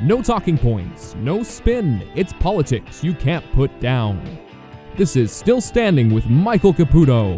No talking points, no spin. It's politics you can't put down. This is Still Standing with Michael Caputo.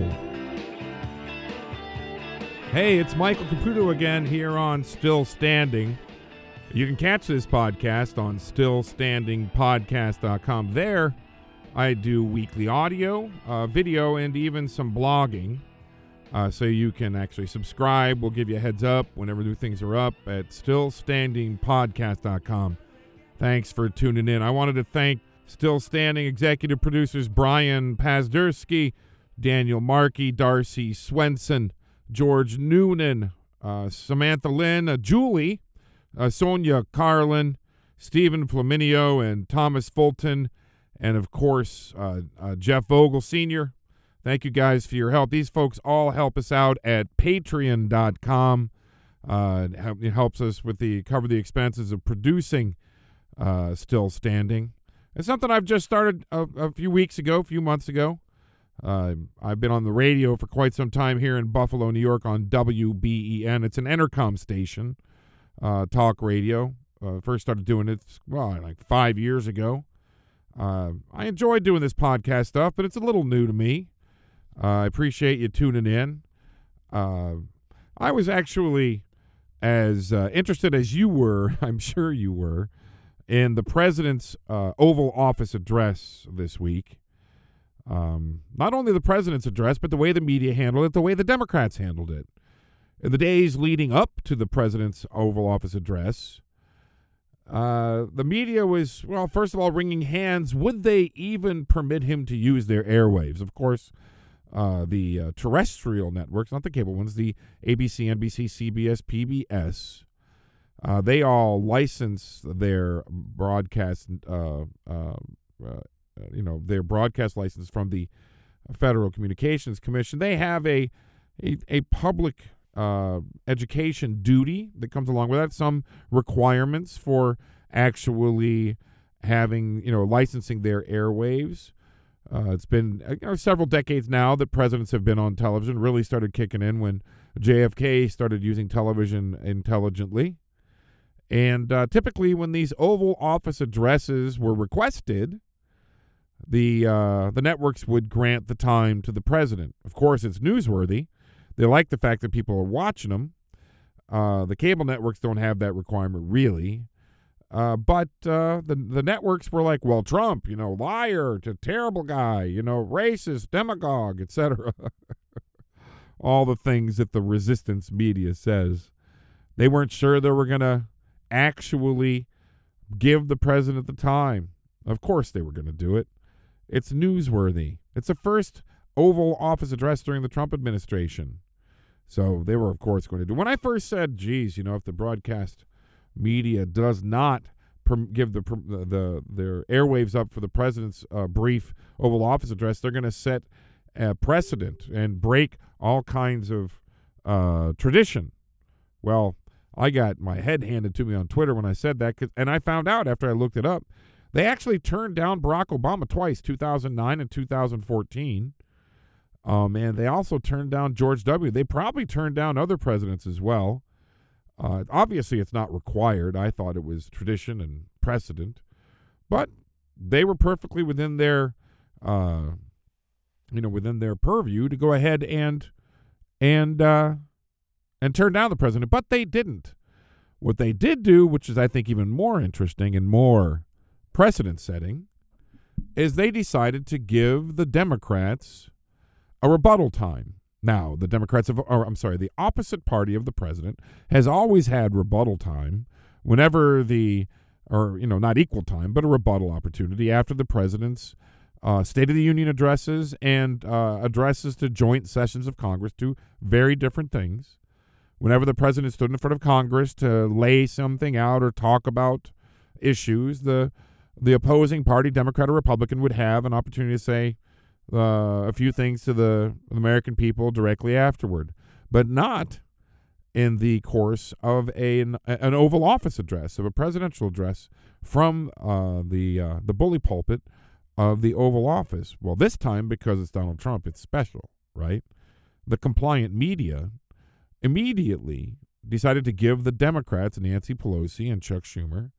Hey, it's Michael Caputo again here on Still Standing. You can catch this podcast on stillstandingpodcast.com. There, I do weekly audio, video, and even some blogging. So you can actually subscribe. We'll give you a heads up whenever new things are up at stillstandingpodcast.com. Thanks for tuning in. I wanted to thank Still Standing executive producers Brian Pazdursky, Daniel Markey, Darcy Swenson, George Noonan, Samantha Lynn, Julie, Sonia Carlin, Stephen Flaminio, and Thomas Fulton, and of course, Jeff Vogel Sr. Thank you guys for your help. These folks all help us out at patreon.com. It helps us cover the expenses of producing Still Standing. It's something I've just started a few months ago. I've been on the radio for quite some time here in Buffalo, New York on WBEN. It's an Entercom station, talk radio. First started doing it, like 5 years ago. I enjoy doing this podcast stuff, but it's a little new to me. I appreciate you tuning in. I was actually as interested as you were, I'm sure you were, in the president's Oval Office address this week. Not only the president's address, but the way the media handled it, the way the Democrats handled it. In the days leading up to the president's Oval Office address, the media was, first of all, wringing hands. Would they even permit him to use their airwaves? Of course, the terrestrial networks, not the cable ones, the ABC, NBC, CBS, PBS, they all license their broadcast, their broadcast license from the Federal Communications Commission. They have a public education duty that comes along with that. Some requirements for actually having, licensing their airwaves. It's been several decades now that presidents have been on television. Really started kicking in when JFK started using television intelligently. And typically when these Oval Office addresses were requested, the networks would grant the time to the president. Of course, it's newsworthy. They like the fact that people are watching them. The cable networks don't have that requirement, really. But the networks were like, well, Trump, liar, terrible guy, racist, demagogue, etc. All the things that the resistance media says. They weren't sure they were going to actually give the president the time. Of course they were going to do it. It's newsworthy. It's the first Oval Office address during the Trump administration. So they were, of course, going to do. When I first said, geez, if the broadcast media does not give their airwaves up for the president's brief Oval Office address, they're going to set a precedent and break all kinds of tradition. Well, I got my head handed to me on Twitter when I said that, and I found out after I looked it up, they actually turned down Barack Obama twice, 2009 and 2014. And they also turned down George W. They probably turned down other presidents as well. Obviously, it's not required. I thought it was tradition and precedent. But they were perfectly within their, within their purview to go ahead and turn down the president. But they didn't. What they did do, which is I think even more interesting and more precedent-setting, is they decided to give the Democrats a rebuttal time. Now, the opposite party of the president has always had rebuttal time whenever not equal time, but a rebuttal opportunity after the president's State of the Union addresses and addresses to joint sessions of Congress, two very different things. Whenever the president stood in front of Congress to lay something out or talk about issues, the opposing party, Democrat or Republican, would have an opportunity to say a few things to the American people directly afterward, but not in the course of an Oval Office address, of a presidential address from the bully pulpit of the Oval Office. Well, this time, because it's Donald Trump, it's special, right? The compliant media immediately decided to give the Democrats, Nancy Pelosi and Chuck Schumer,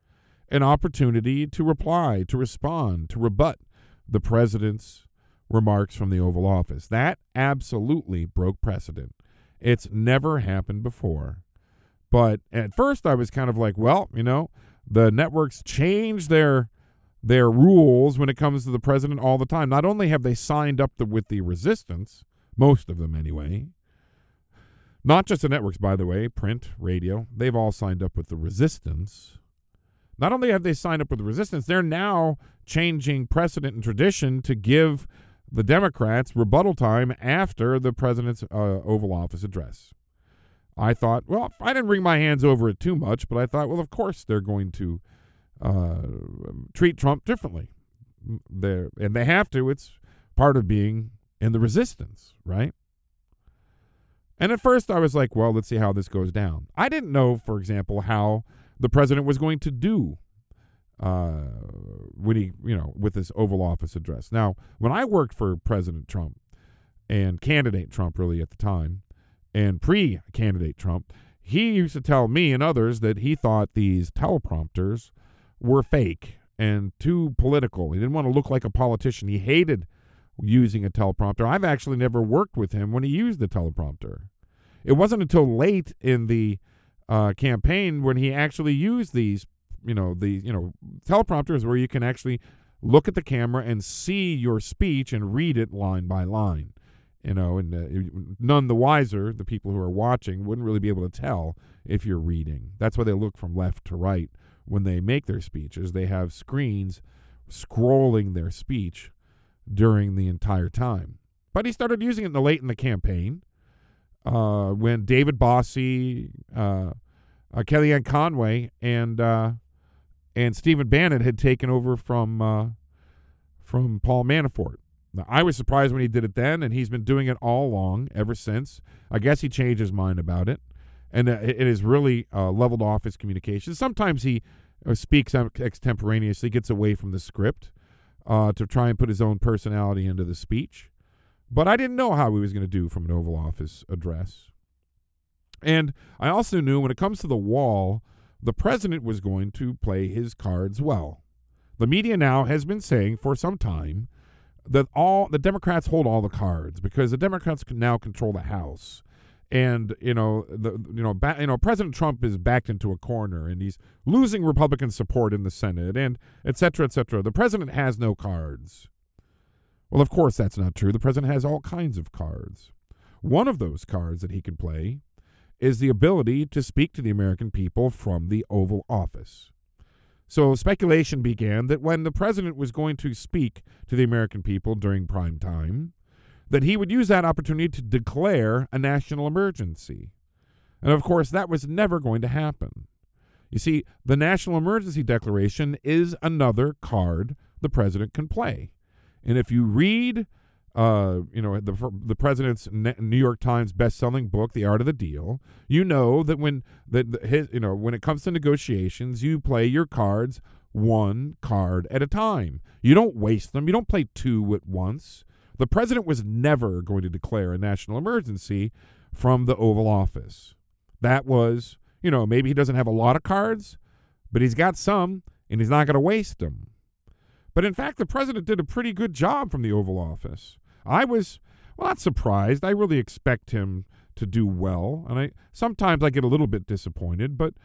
an opportunity to reply, to respond, to rebut the president's remarks from the Oval Office. That absolutely broke precedent. It's never happened before. But at first I was kind of like, well, the networks change their rules when it comes to the president all the time. Not only have they signed up with the resistance, most of them anyway, not just the networks, by the way, print, radio, they've all signed up with the resistance. Not only have they signed up with the resistance, they're now changing precedent and tradition to give the Democrats rebuttal time after the president's Oval Office address. I thought, well, I didn't wring my hands over it too much, but I thought, well, of course they're going to treat Trump differently. And they have to. It's part of being in the resistance, right? And at first I was like, well, let's see how this goes down. I didn't know, for example, how the president was going to do when he, with this Oval Office address. Now, when I worked for President Trump and candidate Trump really at the time, and pre-candidate Trump, he used to tell me and others that he thought these teleprompters were fake and too political. He didn't want to look like a politician. He hated using a teleprompter. I've actually never worked with him when he used the teleprompter. It wasn't until late in the campaign when he actually used these, teleprompters where you can actually look at the camera and see your speech and read it line by line. None the wiser, the people who are watching, wouldn't really be able to tell if you're reading. That's why they look from left to right when they make their speeches. They have screens scrolling their speech during the entire time. But he started using it late in the campaign when David Bossie, Kellyanne Conway, and Stephen Bannon had taken over from Paul Manafort. Now, I was surprised when he did it then, and he's been doing it all along ever since. I guess he changed his mind about it, and it has really leveled off his communications. Sometimes he speaks extemporaneously, gets away from the script to try and put his own personality into the speech. But I didn't know how he was going to do from an Oval Office address. And I also knew when it comes to the wall, the president was going to play his cards well. The media now has been saying for some time that all the Democrats hold all the cards because the Democrats can now control the House, and President Trump is backed into a corner and he's losing Republican support in the Senate, and et cetera, et cetera. The president has no cards. Well, of course that's not true. The president has all kinds of cards. One of those cards that he can play is the ability to speak to the American people from the Oval Office. So speculation began that when the president was going to speak to the American people during prime time, that he would use that opportunity to declare a national emergency. And of course, that was never going to happen. You see, the national emergency declaration is another card the president can play. And if you read the president's New York Times best-selling book, The Art of the Deal, you know that when it comes to negotiations, you play your cards one card at a time. You don't waste them. You don't play two at once. The president was never going to declare a national emergency from the Oval Office. That was, maybe he doesn't have a lot of cards, but he's got some, and he's not going to waste them. But in fact, the president did a pretty good job from the Oval Office. I was, not surprised. I really expect him to do well, and sometimes I get a little bit disappointed. But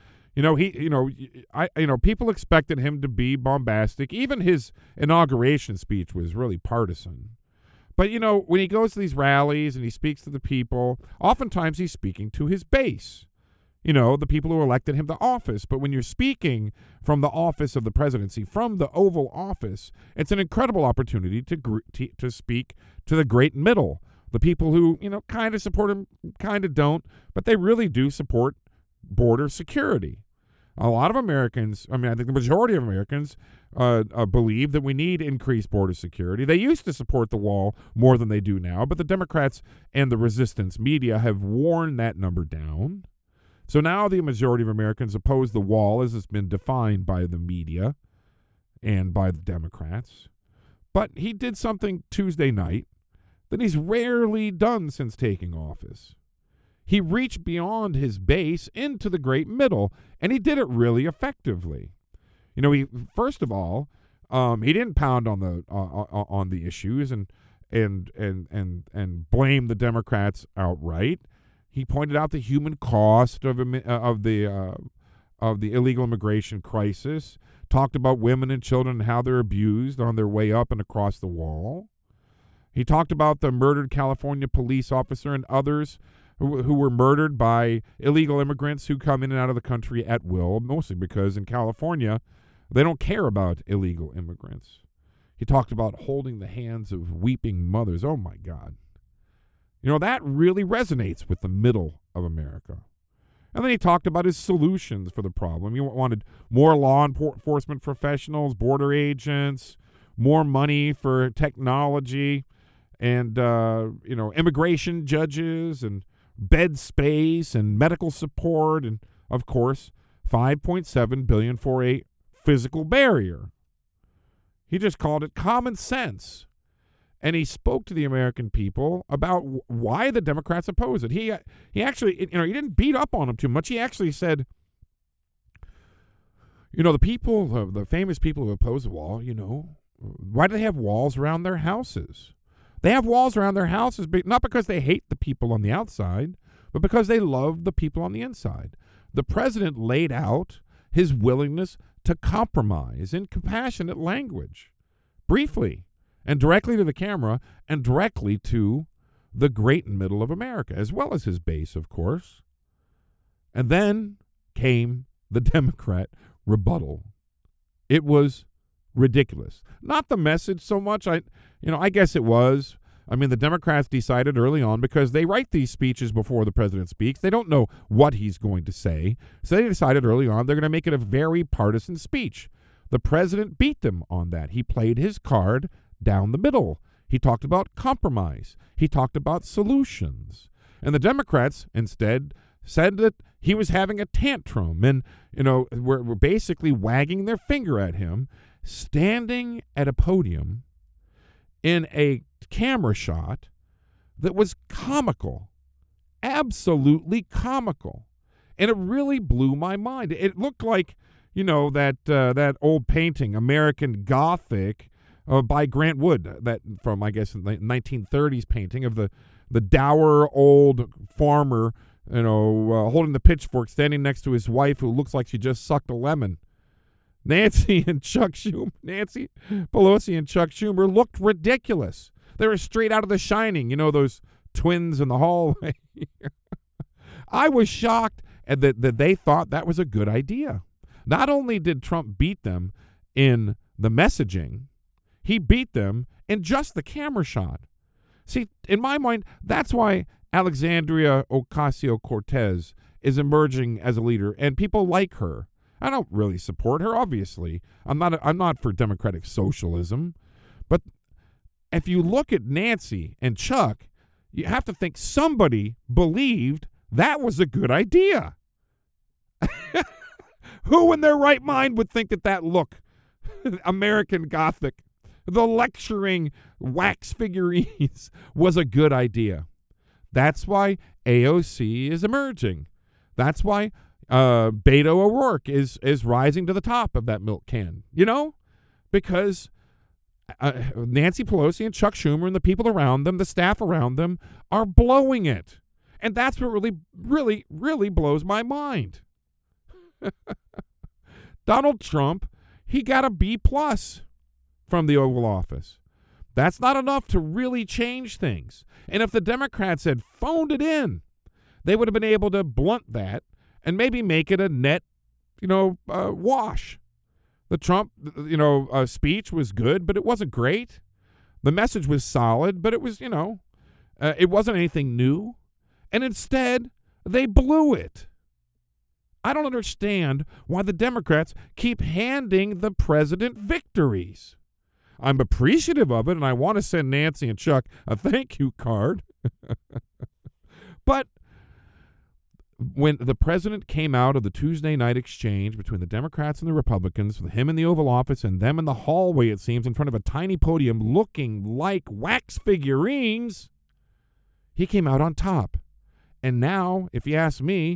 people expected him to be bombastic. Even his inauguration speech was really partisan. But when he goes to these rallies and he speaks to the people, oftentimes he's speaking to his base. The people who elected him to office. But when you're speaking from the office of the presidency, from the Oval Office, it's an incredible opportunity to speak to the great middle, the people who, kind of support him, kind of don't, but they really do support border security. A lot of Americans, I think the majority of Americans believe that we need increased border security. They used to support the wall more than they do now, but the Democrats and the resistance media have worn that number down. So now the majority of Americans oppose the wall as it's been defined by the media and by the Democrats. But he did something Tuesday night that he's rarely done since taking office. He reached beyond his base into the great middle, and he did it really effectively. He first of all, he didn't pound on the issues and blame the Democrats outright. He pointed out the human cost of the illegal immigration crisis. Talked about women and children and how they're abused on their way up and across the wall. He talked about the murdered California police officer and others who were murdered by illegal immigrants who come in and out of the country at will, mostly because in California, they don't care about illegal immigrants. He talked about holding the hands of weeping mothers. Oh, my God. That really resonates with the middle of America. And then he talked about his solutions for the problem. He wanted more law enforcement professionals, border agents, more money for technology, and immigration judges, and bed space, and medical support, and of course, $5.7 billion for a physical barrier. He just called it common sense. And he spoke to the American people about why the Democrats oppose it. He actually, he didn't beat up on them too much. He actually said, the famous people who oppose the wall, why do they have walls around their houses? They have walls around their houses, but not because they hate the people on the outside, but because they love the people on the inside. The president laid out his willingness to compromise in compassionate language, briefly, and directly to the camera, and directly to the great middle of America, as well as his base, of course. And then came the Democrat rebuttal. It was ridiculous. Not the message so much. I guess it was. The Democrats decided early on, because they write these speeches before the president speaks. They don't know what he's going to say. So they decided early on they're going to make it a very partisan speech. The president beat them on that. He played his card down the middle. He talked about compromise. He talked about solutions. And the Democrats instead said that he was having a tantrum and, were basically wagging their finger at him, standing at a podium in a camera shot that was comical, absolutely comical. And it really blew my mind. It looked like, that old painting, American Gothic, by Grant Wood, that from, I guess, the 1930s painting of the dour old farmer, holding the pitchfork, standing next to his wife who looks like she just sucked a lemon. Nancy Pelosi and Chuck Schumer looked ridiculous. They were straight out of The Shining, those twins in the hallway. I was shocked that they thought that was a good idea. Not only did Trump beat them in the messaging, he beat them in just the camera shot. See, in my mind, that's why Alexandria Ocasio-Cortez is emerging as a leader, and people like her. I don't really support her, obviously. I'm not for democratic socialism. But if you look at Nancy and Chuck, you have to think somebody believed that was a good idea. Who in their right mind would think that look, American Gothic, the lecturing wax figurines, was a good idea? That's why AOC is emerging. That's why Beto O'Rourke is rising to the top of that milk can, because Nancy Pelosi and Chuck Schumer and the people around them, the staff around them, are blowing it. And that's what really, really, really blows my mind. Donald Trump, he got a B+ from the Oval Office. That's not enough to really change things. And if the Democrats had phoned it in, they would have been able to blunt that and maybe make it a net, wash. The Trump, speech was good, but it wasn't great. The message was solid, but it was, it wasn't anything new. And instead, they blew it. I don't understand why the Democrats keep handing the president victories. I'm appreciative of it, and I want to send Nancy and Chuck a thank you card. But when the president came out of the Tuesday night exchange between the Democrats and the Republicans, with him in the Oval Office and them in the hallway, it seems, in front of a tiny podium looking like wax figurines, he came out on top. And now, if you ask me,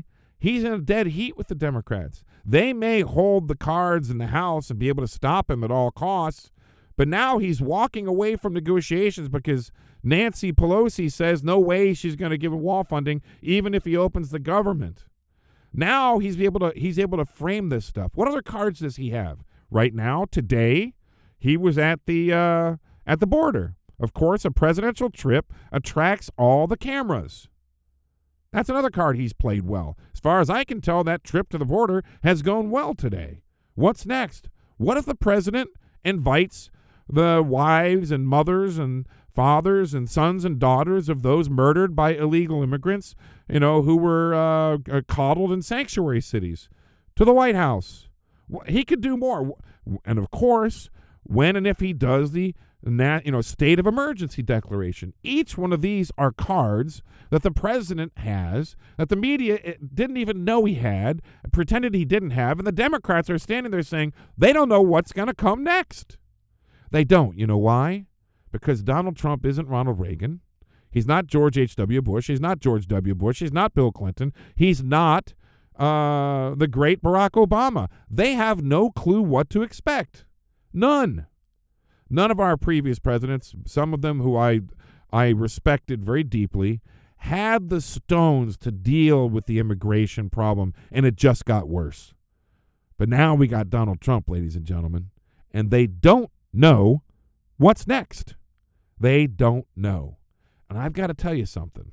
He's in a dead heat with the Democrats. They may hold the cards in the House and be able to stop him at all costs, but now he's walking away from negotiations because Nancy Pelosi says no way she's going to give him wall funding, even if he opens the government. Now he's able to frame this stuff. What other cards does he have? Right now, today, he was at the border. Of course, a presidential trip attracts all the cameras. That's another card he's played well. As far as I can tell, that trip to the border has gone well today. What's next? What if the president invites the wives and mothers and fathers and sons and daughters of those murdered by illegal immigrants, who were coddled in sanctuary cities, to the White House? He could do more. And of course, when and if he does the state of emergency declaration, each one of these are cards that the president has that the media didn't even know he had, pretended he didn't have, and the Democrats are standing there saying they don't know what's going to come next. They don't. You know why? Because Donald Trump isn't Ronald Reagan. He's not George H.W. Bush. He's not George W. Bush. He's not Bill Clinton. He's not the great Barack Obama. They have no clue what to expect. None. None of our previous presidents, some of them who I respected very deeply, had the stones to deal with the immigration problem, and it just got worse. But now we got Donald Trump, ladies and gentlemen, and they don't know what's next. They don't know. And I've got to tell you something.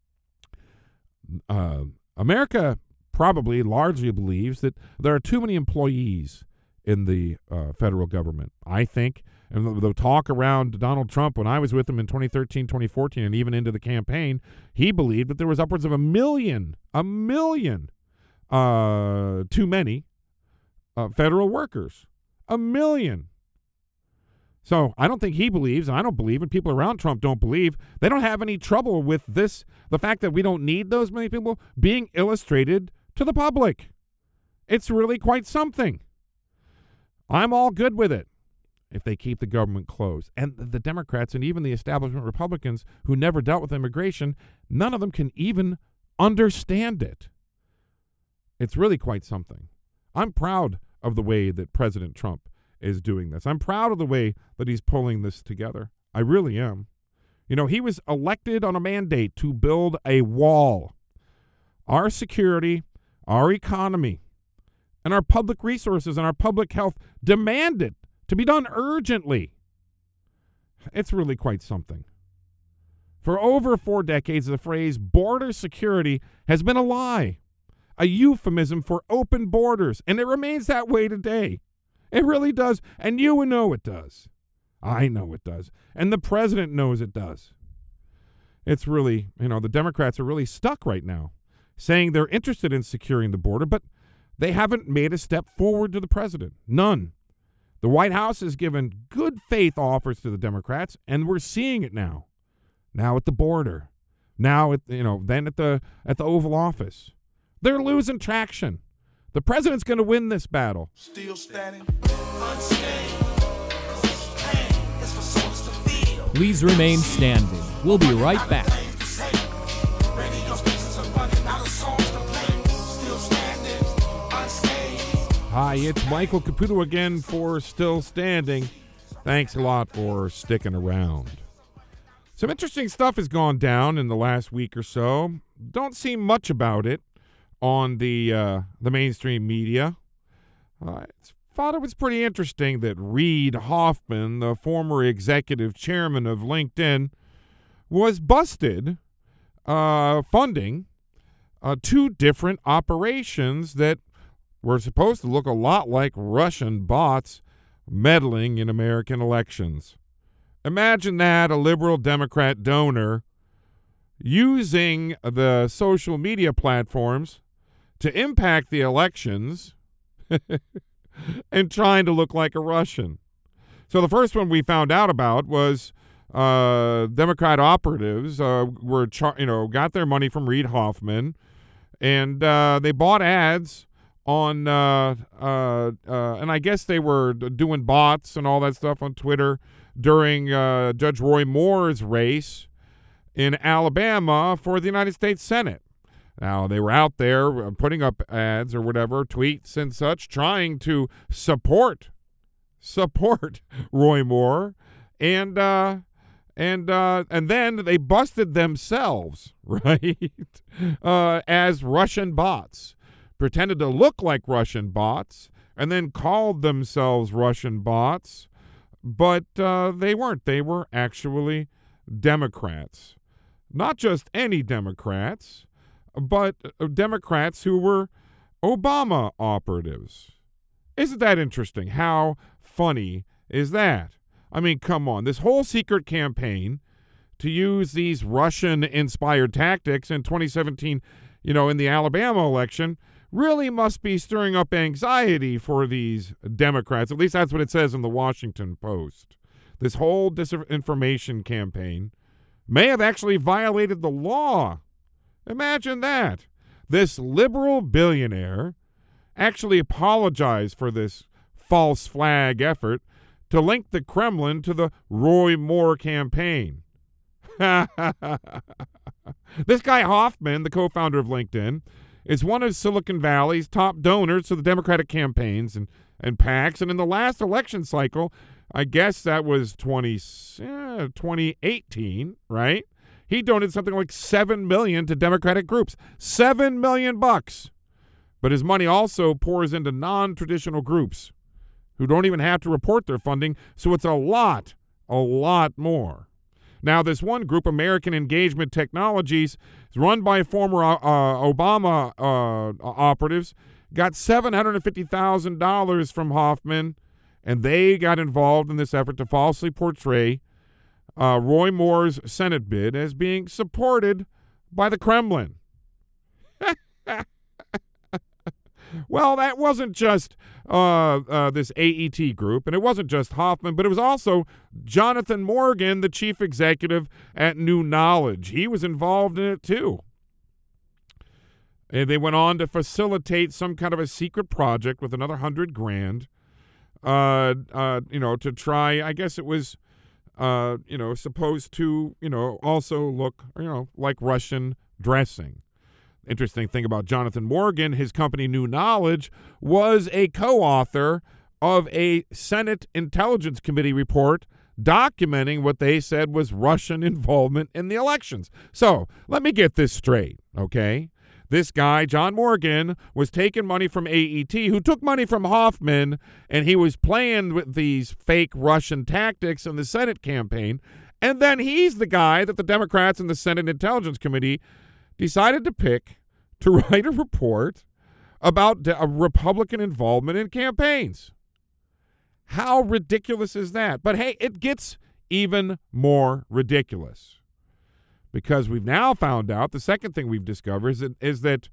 America probably largely believes that there are too many employees in the federal government. I think, and the talk around Donald Trump when I was with him in 2013, 2014, and even into the campaign, he believed that there was upwards of a million too many federal workers. 1 million. So I don't think he believes, and I don't believe, and people around Trump don't believe, they don't have any trouble with this, the fact that we don't need those many people being illustrated to the public. It's really quite something. I'm all good with it if they keep the government closed. And the Democrats and even the establishment Republicans who never dealt with immigration, none of them can even understand it. It's really quite something. I'm proud of the way that President Trump is doing this. I'm proud of the way that he's pulling this together. I really am. He was elected on a mandate to build a wall. Our security, our economy, and our public resources and our public health demand it to be done urgently. It's really quite something. For over 4 decades, the phrase border security has been a lie, a euphemism for open borders, and it remains that way today. It really does, and you know it does. I know it does, and the president knows it does. It's really, the Democrats are really stuck right now, saying they're interested in securing the border, but they haven't made a step forward to the president. None. The White House has given good faith offers to the Democrats, and we're seeing it now. Now at the border. Now then at the Oval Office. They're losing traction. The president's going to win this battle. Still standing, unscathed. It's for souls to feel. Please remain standing. We'll be right back. Hi, it's Michael Caputo again for Still Standing. Thanks a lot for sticking around. Some interesting stuff has gone down in the last week or so. Don't see much about it on the mainstream media. I thought it was pretty interesting that Reid Hoffman, the former executive chairman of LinkedIn, was busted funding 2 different operations that were supposed to look a lot like Russian bots meddling in American elections. Imagine that, a liberal Democrat donor using the social media platforms to impact the elections and trying to look like a Russian. So the first one we found out about was Democrat operatives got their money from Reid Hoffman, and they bought ads on and I guess they were doing bots and all that stuff on Twitter during Judge Roy Moore's race in Alabama for the United States Senate. Now, they were out there putting up ads or whatever, tweets and such, trying to support Roy Moore, and then they busted themselves, right, as Russian bots, pretended to look like Russian bots, and then called themselves Russian bots, but they weren't. They were actually Democrats. Not just any Democrats, but Democrats who were Obama operatives. Isn't that interesting? How funny is that? I mean, come on. This whole secret campaign to use these Russian-inspired tactics in 2017, in the Alabama election, really must be stirring up anxiety for these Democrats. At least that's what it says in the Washington Post. This whole disinformation campaign may have actually violated the law. Imagine that. This liberal billionaire actually apologized for this false flag effort to link the Kremlin to the Roy Moore campaign. This guy Hoffman, the co-founder of LinkedIn, is one of Silicon Valley's top donors to the Democratic campaigns and PACs. And in the last election cycle, I guess that was 2018, right? He donated something like $7 million to Democratic groups. $7 million bucks. But his money also pours into non-traditional groups who don't even have to report their funding, so it's a lot more. Now, this one group, American Engagement Technologies, is run by former Obama operatives, got $750,000 from Hoffman, and they got involved in this effort to falsely portray Roy Moore's Senate bid as being supported by the Kremlin. Well, that wasn't just this AET group, and it wasn't just Hoffman, but it was also Jonathan Morgan, the chief executive at New Knowledge. He was involved in it too. And they went on to facilitate some kind of a secret project with another $100,000, to try. I guess it was, supposed to, also look, like Russian dressing. Interesting thing about Jonathan Morgan, his company New Knowledge was a co-author of a Senate Intelligence Committee report documenting what they said was Russian involvement in the elections. So let me get this straight, okay? This guy, John Morgan, was taking money from AET, who took money from Hoffman, and he was playing with these fake Russian tactics in the Senate campaign. And then he's the guy that the Democrats in the Senate Intelligence Committee decided to pick to write a report about a Republican involvement in campaigns. How ridiculous is that? But hey, it gets even more ridiculous, because we've now found out, the second thing we've discovered is that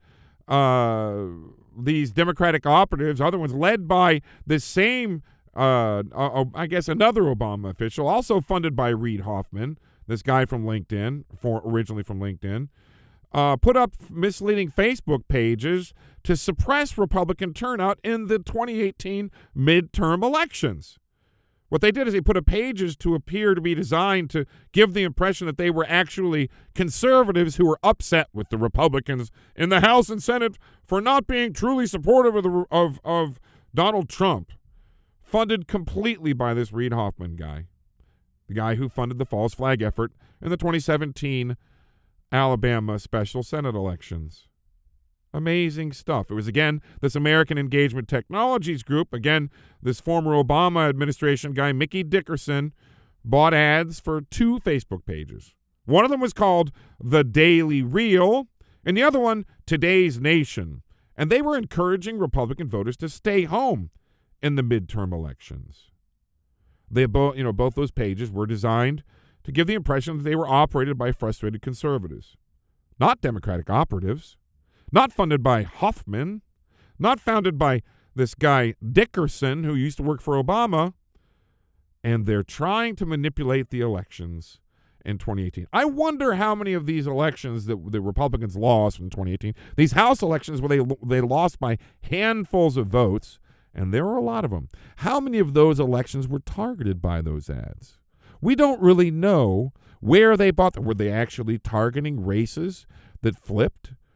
these Democratic operatives, other ones led by the same, I guess another Obama official, also funded by Reid Hoffman, this guy from LinkedIn, originally from LinkedIn, put up misleading Facebook pages to suppress Republican turnout in the 2018 midterm elections. What they did is they put up pages to appear to be designed to give the impression that they were actually conservatives who were upset with the Republicans in the House and Senate for not being truly supportive of Donald Trump, funded completely by this Reid Hoffman guy, the guy who funded the false flag effort in the 2017 Alabama special Senate elections. Amazing stuff. It was, again, this American Engagement Technologies group. Again, this former Obama administration guy, Mickey Dickerson, bought ads for 2 Facebook pages. One of them was called The Daily Reel, and the other one, Today's Nation. And they were encouraging Republican voters to stay home in the midterm elections. They both those pages were designed to give the impression that they were operated by frustrated conservatives, not Democratic operatives, not funded by Hoffman, not founded by this guy Dickerson, who used to work for Obama, and they're trying to manipulate the elections in 2018. I wonder how many of these elections that the Republicans lost in 2018, these House elections where they lost by handfuls of votes, and there were a lot of them, how many of those elections were targeted by those ads? We don't really know where they bought them. Were they actually targeting races that flipped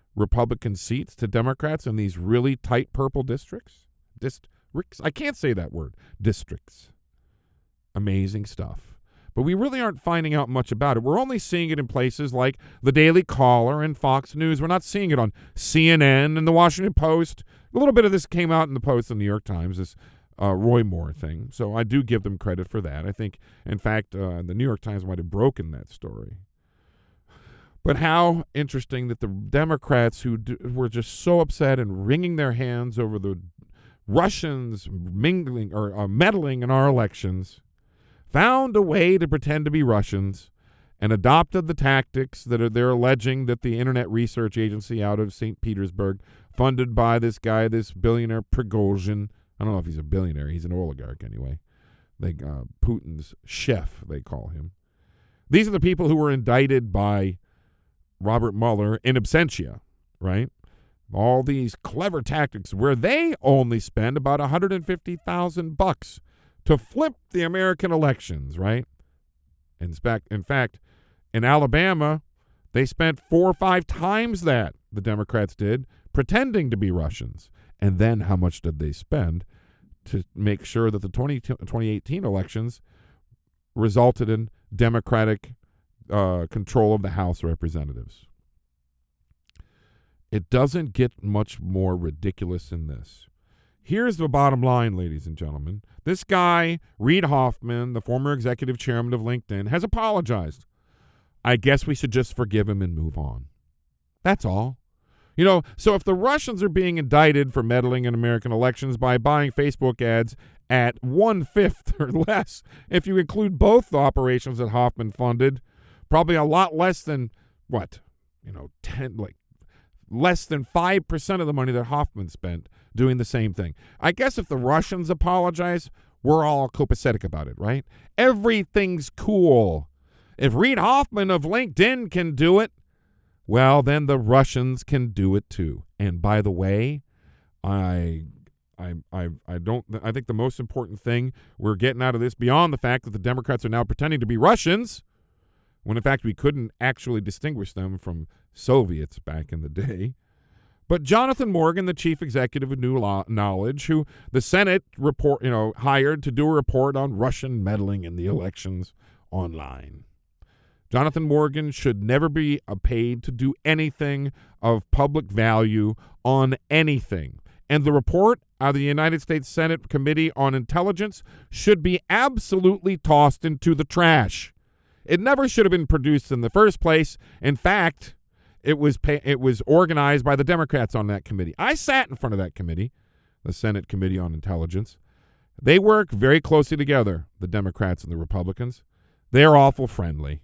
Republican seats to Democrats in these really tight purple districts. I can't say that word. Districts. Amazing stuff. But we really aren't finding out much about it. We're only seeing it in places like the Daily Caller and Fox News. We're not seeing it on CNN and the Washington Post. A little bit of this came out in the Post and the New York Times, this Roy Moore thing. So I do give them credit for that. I think, in fact, the New York Times might have broken that story. But how interesting that the Democrats who were just so upset and wringing their hands over the Russians mingling or meddling in our elections found a way to pretend to be Russians and adopted the tactics that they're alleging that the Internet Research Agency out of St. Petersburg, funded by this guy, this billionaire Prigozhin. I don't know if he's a billionaire. He's an oligarch anyway. Putin's chef, they call him. These are the people who were indicted by Robert Mueller in absentia, right? All these clever tactics where they only spend about $150,000 to flip the American elections, right? In fact, in Alabama, they spent 4 or 5 times that, the Democrats did, pretending to be Russians. And then how much did they spend to make sure that the 2018 elections resulted in Democratic control of the House of Representatives? It doesn't get much more ridiculous than this. Here's the bottom line, ladies and gentlemen. This guy, Reid Hoffman, the former executive chairman of LinkedIn, has apologized. I guess we should just forgive him and move on. That's all. You know, so if the Russians are being indicted for meddling in American elections by buying Facebook ads at 1/5 or less, if you include both the operations that Hoffman funded, probably a lot less than, less than 5% of the money that Hoffman spent doing the same thing. I guess if the Russians apologize, we're all copacetic about it, right? Everything's cool. If Reid Hoffman of LinkedIn can do it, well, then the Russians can do it too. And by the way, I think the most important thing we're getting out of this, beyond the fact that the Democrats are now pretending to be Russians, when in fact we couldn't actually distinguish them from Soviets back in the day. But Jonathan Morgan, the chief executive of New Knowledge, who the Senate hired to do a report on Russian meddling in the elections online. Jonathan Morgan should never be paid to do anything of public value on anything. And the report of the United States Senate Committee on Intelligence should be absolutely tossed into the trash. It never should have been produced in the first place. In fact, it was organized by the Democrats on that committee. I sat in front of that committee, the Senate Committee on Intelligence. They work very closely together, the Democrats and the Republicans. They're awful friendly.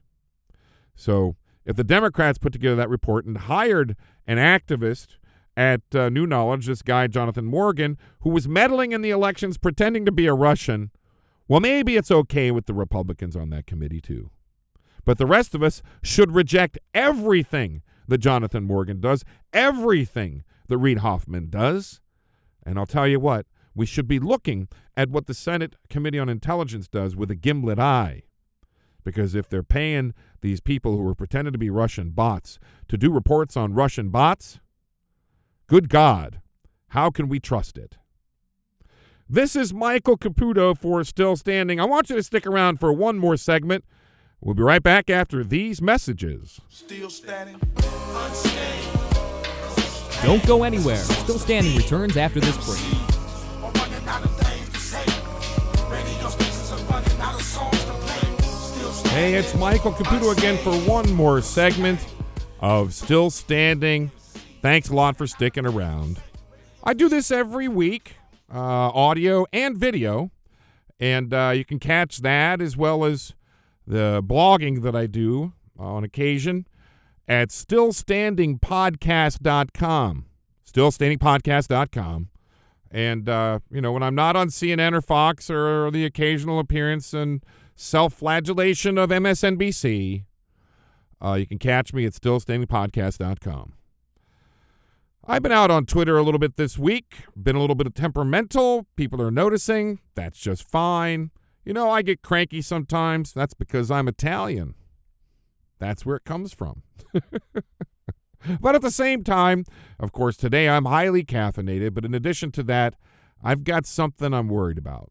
So if the Democrats put together that report and hired an activist at New Knowledge, this guy Jonathan Morgan, who was meddling in the elections pretending to be a Russian, well, maybe it's okay with the Republicans on that committee too. But the rest of us should reject everything that Jonathan Morgan does, everything that Reid Hoffman does. And I'll tell you what, we should be looking at what the Senate Committee on Intelligence does with a gimlet eye. Because if they're paying these people who are pretending to be Russian bots to do reports on Russian bots, good God, how can we trust it? This is Michael Caputo for Still Standing. I want you to stick around for one more segment. We'll be right back after these messages. Still standing, unscathed. Don't go anywhere. Still Standing returns after this break. I'm running out of things to say. Radio stations are running out of songs to play. Still standing. Hey, it's Michael Caputo again for one more segment of Still Standing. Thanks a lot for sticking around. I do this every week, audio and video, and you can catch that as well as the blogging that I do on occasion at stillstandingpodcast.com. Stillstandingpodcast.com. And, when I'm not on CNN or Fox or the occasional appearance and self-flagellation of MSNBC, you can catch me at stillstandingpodcast.com. I've been out on Twitter a little bit this week, been a little bit temperamental. People are noticing. That's just fine. I get cranky sometimes. That's because I'm Italian. That's where it comes from. But at the same time, of course, today I'm highly caffeinated, but in addition to that, I've got something I'm worried about.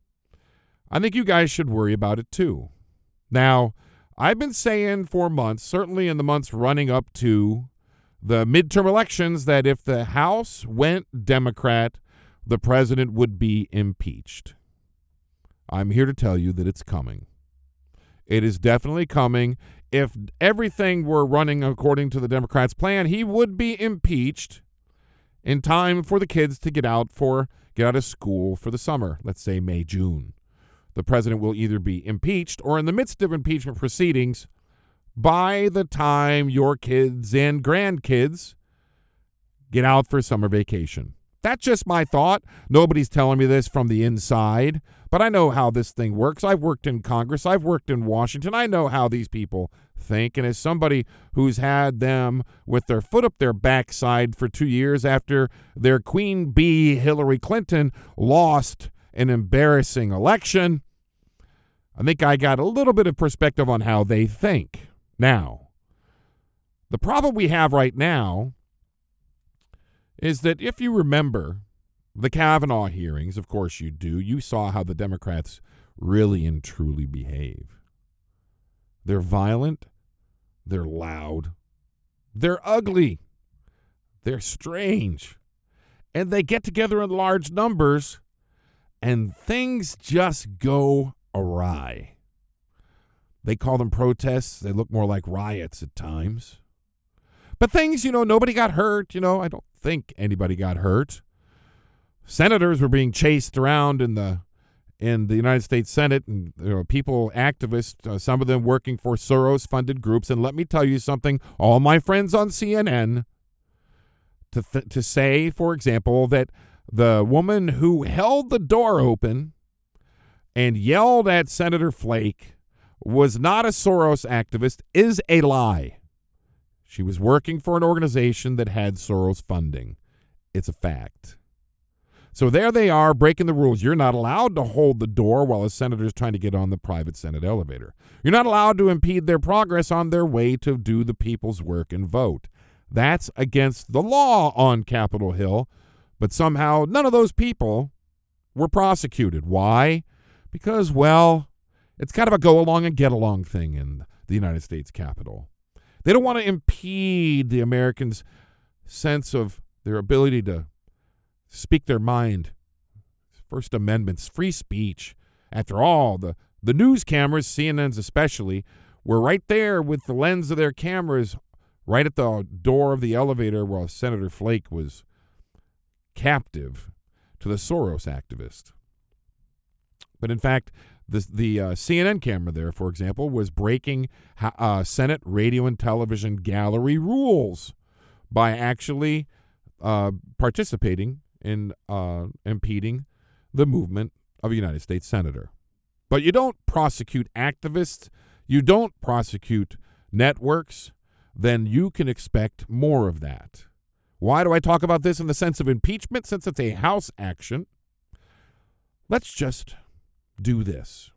I think you guys should worry about it too. Now, I've been saying for months, certainly in the months running up to the midterm elections, that if the House went Democrat, the president would be impeached. I'm here to tell you that it's coming. It is definitely coming. If everything were running according to the Democrats' plan, he would be impeached in time for the kids to get out of school for the summer, let's say May, June. The president will either be impeached or in the midst of impeachment proceedings by the time your kids and grandkids get out for summer vacation. That's just my thought. Nobody's telling me this from the inside, but I know how this thing works. I've worked in Congress. I've worked in Washington. I know how these people think. And as somebody who's had them with their foot up their backside for 2 years after their Queen Bee Hillary Clinton lost an embarrassing election, I think I got a little bit of perspective on how they think. Now, the problem we have right now is that if you remember the Kavanaugh hearings, of course you do, you saw how the Democrats really and truly behave. They're violent, they're loud, they're ugly, they're strange, and they get together in large numbers, and things just go awry. They call them protests. They look more like riots at times. But things, nobody got hurt. I don't think anybody got hurt. Senators were being chased around in the United States Senate, and people, activists, some of them working for Soros-funded groups. And let me tell you something, all my friends on CNN, to say, for example, that the woman who held the door open and yelled at Senator Flake was not a Soros activist is a lie. She was working for an organization that had Soros funding. It's a fact. So there they are, breaking the rules. You're not allowed to hold the door while a senator's trying to get on the private Senate elevator. You're not allowed to impede their progress on their way to do the people's work and vote. That's against the law on Capitol Hill, but somehow none of those people were prosecuted. Why? Because, it's kind of a go-along and get-along thing in the United States Capitol. They don't want to impede the Americans' sense of their ability to speak their mind. First Amendment's free speech. After all, the news cameras, CNN's especially, were right there with the lens of their cameras right at the door of the elevator while Senator Flake was captive to the Soros activist. But in fact, the CNN camera there, for example, was breaking Senate radio and television gallery rules by actually participating in impeding the movement of a United States senator. But you don't prosecute activists, you don't prosecute networks, then you can expect more of that. Why do I talk about this in the sense of impeachment? Since it's a House action, let's just do this.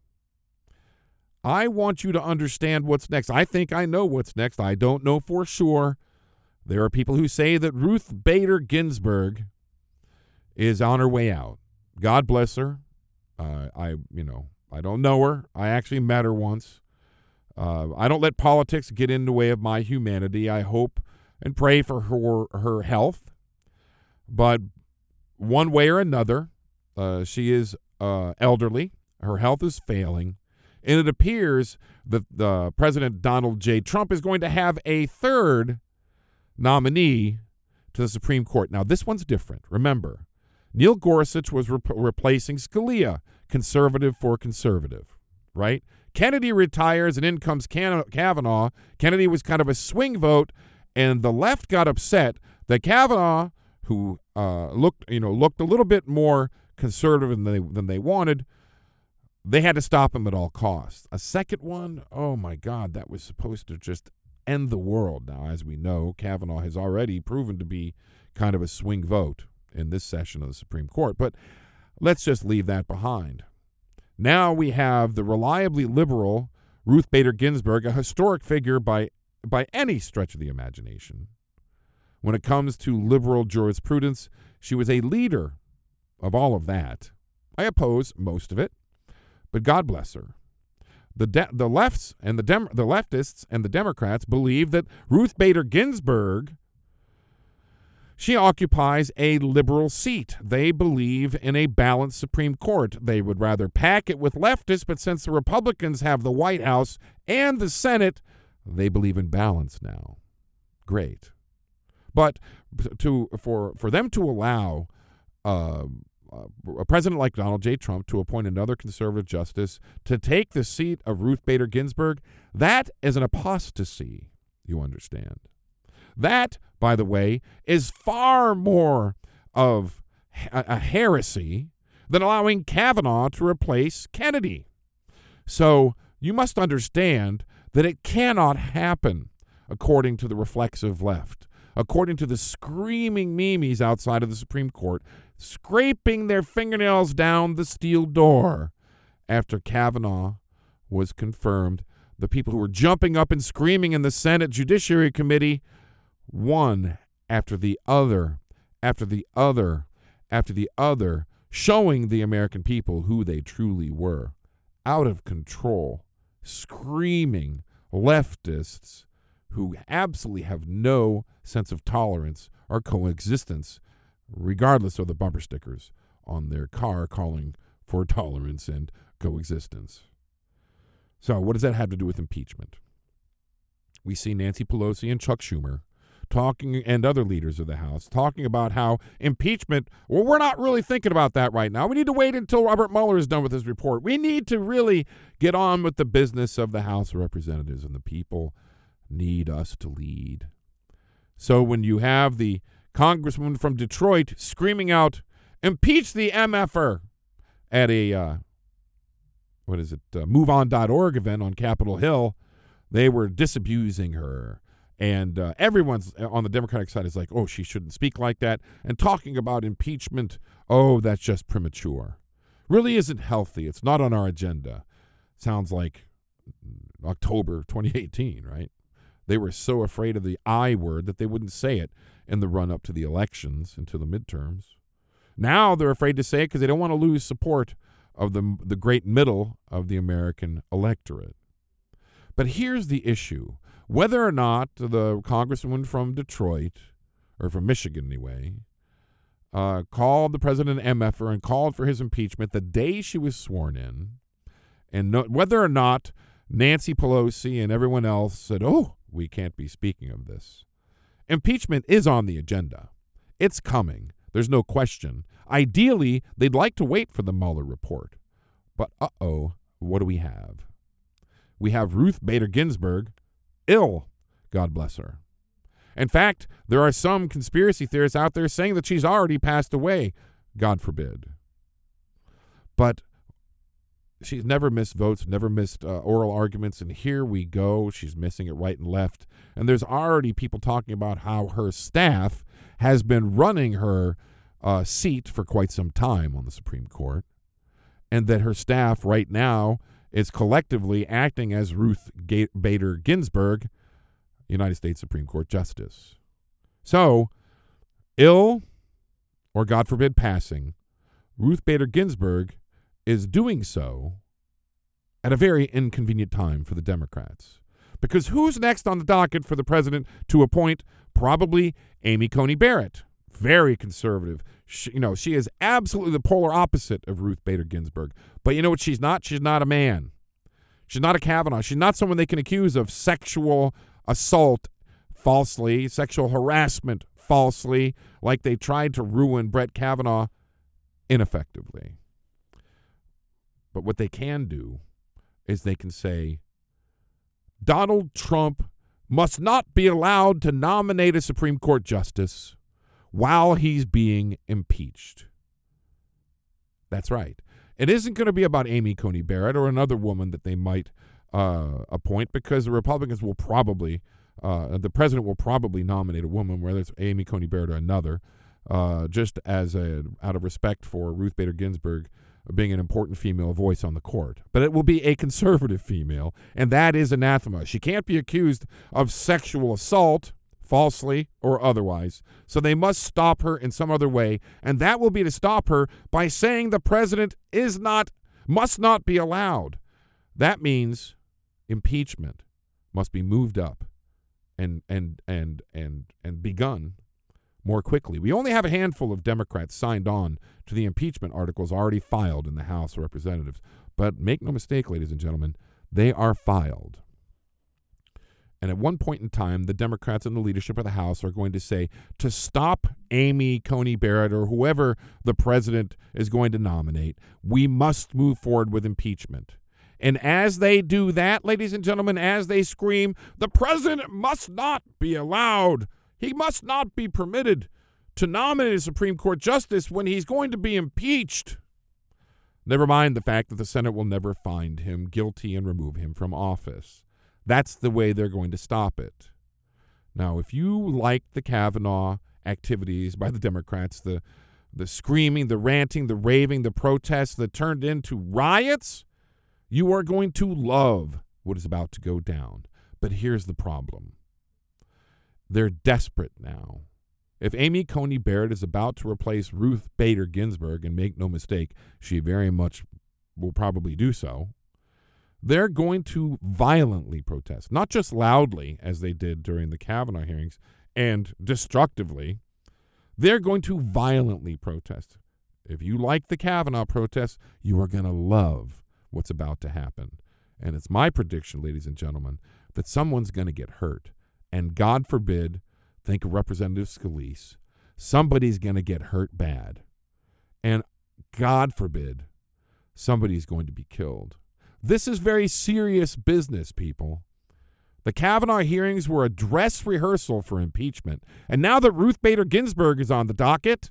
I want you to understand what's next. I think I know what's next. I don't know for sure. There are people who say that Ruth Bader Ginsburg is on her way out. God bless her. I don't know her. I actually met her once. I don't let politics get in the way of my humanity. I hope and pray for her health. But one way or another, she is elderly. Her health is failing. And it appears that President Donald J. Trump is going to have a third nominee to the Supreme Court. Now, this one's different. Remember, Neil Gorsuch was replacing Scalia, conservative for conservative, right? Kennedy retires and in comes Kavanaugh. Kennedy was kind of a swing vote, and the left got upset that Kavanaugh, who looked a little bit more conservative than they wanted, they had to stop him at all costs. A second one, oh my God, that was supposed to just end the world. Now, as we know, Kavanaugh has already proven to be kind of a swing vote in this session of the Supreme Court. But let's just leave that behind. Now we have the reliably liberal Ruth Bader Ginsburg, a historic figure by any stretch of the imagination. When it comes to liberal jurisprudence, she was a leader of all of that. I oppose most of it, but God bless her. The leftists and the Democrats believe that Ruth Bader Ginsburg, she occupies a liberal seat. They believe in a balanced Supreme Court. They would rather pack it with leftists, but since the Republicans have the White House and the Senate, they believe in balance now. Great. But for them to allow a president like Donald J. Trump to appoint another conservative justice to take the seat of Ruth Bader Ginsburg, that is an apostasy, you understand. That, by the way, is far more of a heresy than allowing Kavanaugh to replace Kennedy. So you must understand that it cannot happen according to the reflexive left, according to the screaming memes outside of the Supreme Court, scraping their fingernails down the steel door after Kavanaugh was confirmed. The people who were jumping up and screaming in the Senate Judiciary Committee, one after the other, after the other, after the other, showing the American people who they truly were. Out of control, screaming leftists who absolutely have no sense of tolerance or coexistence, regardless of the bumper stickers on their car calling for tolerance and coexistence. So what does that have to do with impeachment? We see Nancy Pelosi and Chuck Schumer talking, and other leaders of the House, talking about how impeachment, well, we're not really thinking about that right now. We need to wait until Robert Mueller is done with his report. We need to really get on with the business of the House of Representatives, and the people need us to lead. So when you have the congressman from Detroit screaming out, impeach the MFer at a, MoveOn.org event on Capitol Hill, they were disabusing her. And everyone's on the Democratic side is like, oh, she shouldn't speak like that. And talking about impeachment, oh, that's just premature. Really isn't healthy. It's not on our agenda. Sounds like October 2018, right? They were so afraid of the I word that they wouldn't say it in the run-up to the elections and to the midterms. Now they're afraid to say it because they don't want to lose support of the great middle of the American electorate. But here's the issue. Whether or not the congresswoman from Detroit, or from Michigan anyway, called the president an MFer and called for his impeachment the day she was sworn in, and whether or not Nancy Pelosi and everyone else said, oh, we can't be speaking of this. Impeachment is on the agenda. It's coming. There's no question. Ideally, they'd like to wait for the Mueller report. But what do we have? We have Ruth Bader Ginsburg, ill, God bless her. In fact, there are some conspiracy theorists out there saying that she's already passed away, God forbid. But she's never missed votes, never missed oral arguments, and here we go. She's missing it right and left. And there's already people talking about how her staff has been running her seat for quite some time on the Supreme Court, and that her staff right now is collectively acting as Ruth Bader Ginsburg, United States Supreme Court Justice. So, ill, or God forbid passing, Ruth Bader Ginsburg is doing so at a very inconvenient time for the Democrats. Because who's next on the docket for the president to appoint? Probably Amy Coney Barrett. Very conservative. She is absolutely the polar opposite of Ruth Bader Ginsburg. But you know what she's not? She's not a man. She's not a Kavanaugh. She's not someone they can accuse of sexual assault falsely, sexual harassment falsely, like they tried to ruin Brett Kavanaugh ineffectively. But what they can do is they can say, Donald Trump must not be allowed to nominate a Supreme Court justice while he's being impeached. That's right. It isn't going to be about Amy Coney Barrett or another woman that they might appoint, because the Republicans will probably, the president will probably nominate a woman, whether it's Amy Coney Barrett or another, just as out of respect for Ruth Bader Ginsburg being an important female voice on the court. But it will be a conservative female, and that is anathema. She can't be accused of sexual assault falsely or otherwise. So they must stop her in some other way, and that will be to stop her by saying the president must not be allowed. That means impeachment must be moved up and begun more quickly. We only have a handful of Democrats signed on to the impeachment articles already filed in the House of Representatives. But make no mistake, ladies and gentlemen, they are filed. And at one point in time, the Democrats and the leadership of the House are going to say, to stop Amy Coney Barrett or whoever the president is going to nominate, we must move forward with impeachment. And as they do that, ladies and gentlemen, as they scream, the president must not be allowed, he must not be permitted to nominate a Supreme Court justice when he's going to be impeached. Never mind the fact that the Senate will never find him guilty and remove him from office. That's the way they're going to stop it. Now, if you like the Kavanaugh activities by the Democrats, the screaming, the ranting, the raving, the protests that turned into riots, you are going to love what is about to go down. But here's the problem. They're desperate now. If Amy Coney Barrett is about to replace Ruth Bader Ginsburg, and make no mistake, she very much will probably do so, they're going to violently protest, not just loudly, as they did during the Kavanaugh hearings, and destructively. They're going to violently protest. If you like the Kavanaugh protests, you are going to love what's about to happen. And it's my prediction, ladies and gentlemen, that someone's going to get hurt. And God forbid, think of Representative Scalise, somebody's going to get hurt bad. And God forbid, somebody's going to be killed. This is very serious business, people. The Kavanaugh hearings were a dress rehearsal for impeachment. And now that Ruth Bader Ginsburg is on the docket,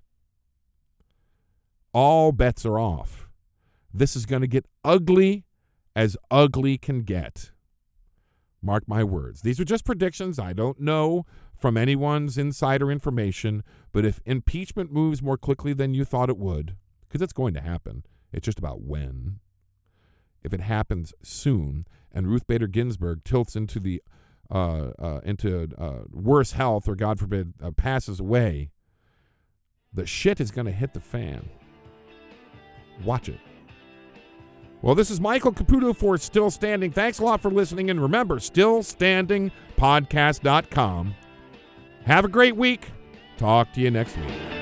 all bets are off. This is going to get ugly as ugly can get. Mark my words. These are just predictions. I don't know from anyone's insider information, but if impeachment moves more quickly than you thought it would, because it's going to happen, it's just about when. If it happens soon and Ruth Bader Ginsburg tilts into the worse health, or God forbid passes away, the shit is going to hit the fan. Watch it. Well, this is Michael Caputo for Still Standing. Thanks a lot for listening, and remember, stillstandingpodcast.com. Have a great week. Talk to you next week.